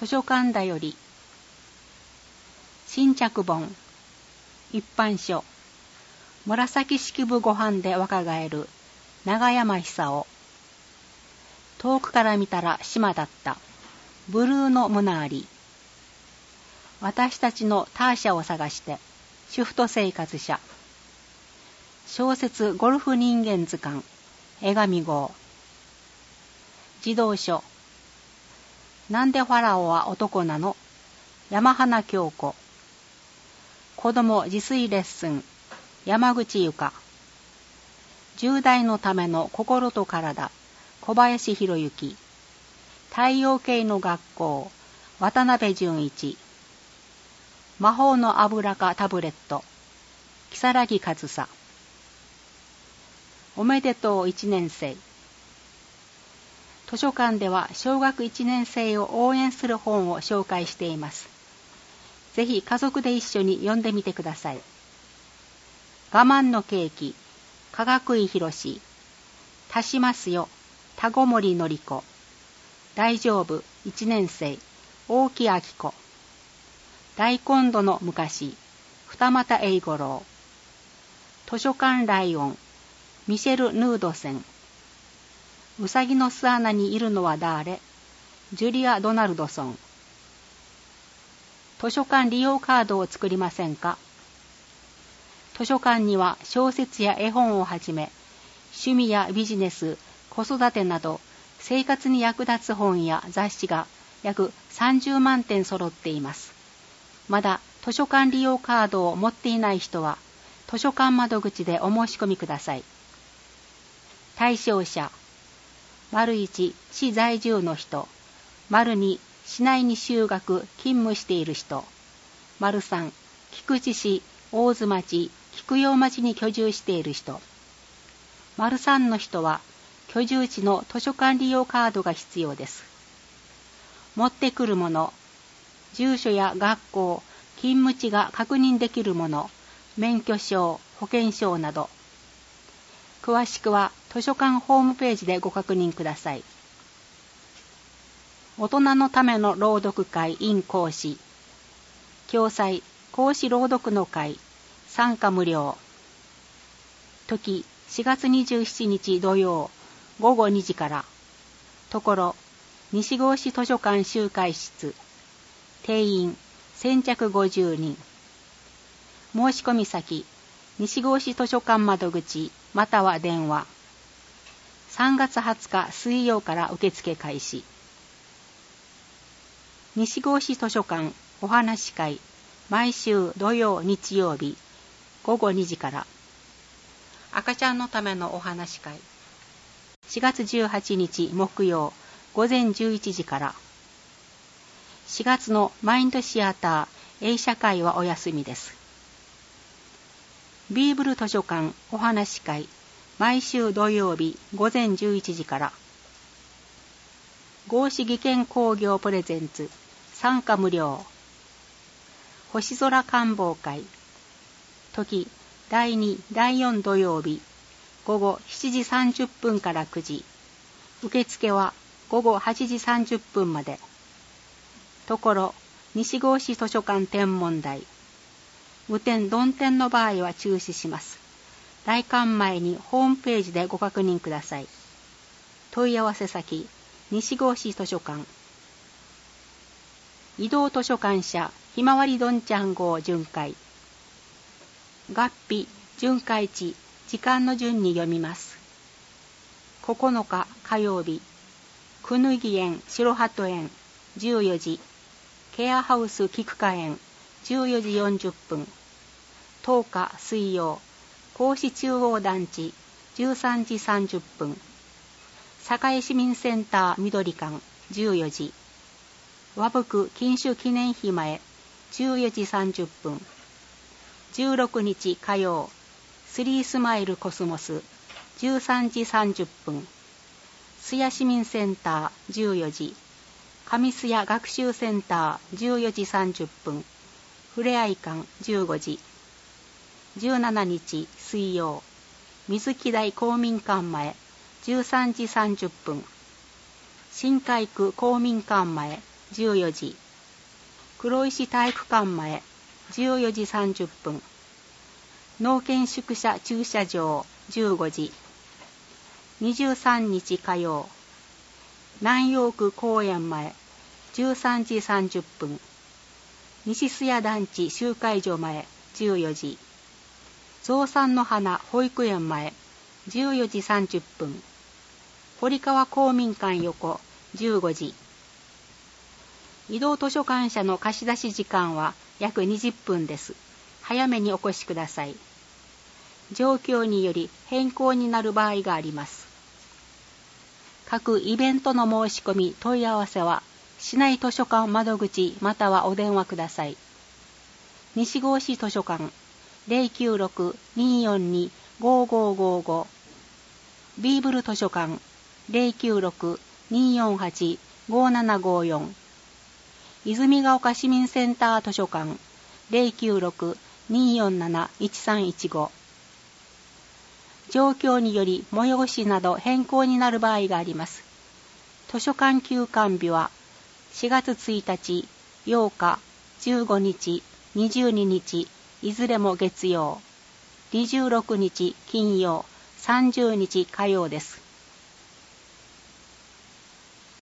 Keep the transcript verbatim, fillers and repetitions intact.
図書館だより新着本一般書紫式部ご飯で若返る長山久夫。遠くから見たら島だったブルーの胸あり。私たちのターシャを探して主婦と生活者。小説ゴルフ人間図鑑江上号。児童書なんでファラオは男なの山花京子。子供自炊レッスン山口ゆか。じゅう代のための心と体小林博之。太陽系の学校渡辺淳一。魔法の油かタブレット如月和沙。おめでとういちねん生。図書館では小学いちねん生を応援する本を紹介しています。ぜひ家族で一緒に読んでみてください。我慢のケーキ加賀久井博士。足しますよ田子森のり子。大丈夫いちねん生大木明子。大今度の昔二俣英五郎。図書館ライオンミシェル・ヌードセン。うさぎの巣穴にいるのは誰ジュリア・ドナルドソン。図書館利用カードを作りませんか。図書館には小説や絵本をはじめ趣味やビジネス子育てなど生活に役立つ本や雑誌が約さんじゅうまんてん揃っています。まだ図書館利用カードを持っていない人は図書館窓口でお申し込みください。対象者丸いち市在住の人、丸に市内に就学勤務している人、丸さん菊池市大津町菊陽町に居住している人。丸さんの人は居住地の図書館利用カードが必要です。持ってくるもの、住所や学校、勤務地が確認できるもの、免許証、保険証など。詳しくは図書館ホームページでご確認ください。大人のための朗読会 in 講師。共催講師朗読の会、参加無料。時しがつにじゅうしちにち土曜ごごにじから。ところ西郷市図書館集会室。定員先着ごじゅうにん。申し込み先西郷市図書館窓口または電話。さんがつはつか水曜から受付開始。西郷市図書館お話会毎週土曜日曜日ごごにじから。赤ちゃんのためのお話会しがつじゅうはちにち木曜ごぜんじゅういちじから。しがつのマインドシアター映写会はお休みです。ビーブル図書館お話会毎週土曜日ごぜんじゅういちじから。合志技研工業プレゼンツ参加無料。星空観望会時だいにだいよん土曜日ごごしちじさんじゅっぷんからくじ。受付はごごはちじさんじゅっぷんまで。ところ西郷市図書館天文台。雨天曇天の場合は中止します。来館前にホームページでご確認ください。問い合わせ先西郷市図書館。移動図書館社ひまわりどんちゃん号巡回。月日巡回地時間の順に読みます。ここのか火曜日くぬぎ園白鳩園じゅうよじ。ケアハウス菊花園じゅうよじよんじゅっぷん。とおか水曜甲子中央団地じゅうさんじさんじゅっぷん。栄市民センター緑館じゅうよじ。和福禁酒記念碑前じゅうよじさんじゅっぷん。じゅうろくにち火曜スリースマイルコスモスじゅうさんじさんじゅっぷん。須谷市民センターじゅうよじ。上須谷学習センターじゅうよじさんじゅっぷん。ふれあい館じゅうごじ。じゅうしちにち水曜水木台公民館前じゅうさんじさんじゅっぷん。新海区公民館前じゅうよじ。黒石体育館前じゅうよじさんじゅっぷん。農研宿舎駐車場じゅうごじ。にじゅうさんにち火曜。南陽区公園前じゅうさんじさんじゅっぷん。西須谷団地集会所前じゅうよじ。増産の花保育園前じゅうよじさんじゅっぷん。堀川公民館横じゅうごじ。移動図書館車の貸し出し時間は約にじゅっぷんです。早めにお越しください。状況により変更になる場合があります。各イベントの申し込み問い合わせは市内図書館窓口またはお電話ください。西郷市図書館 ゼロきゅうろく にーよんに ごーごーごーご。ビーブル図書館 ゼロきゅうろく にーよんはち ごーななごーよん。泉ヶ丘市民センター図書館 ゼロきゅうろく にーよんなな いちさんいちご。状況により催しなど変更になる場合があります。図書館休館日はしがつついたち、ようか、じゅうごにち、にじゅうににち、いずれも月曜、にじゅうろくにち金曜、さんじゅうにち火曜です。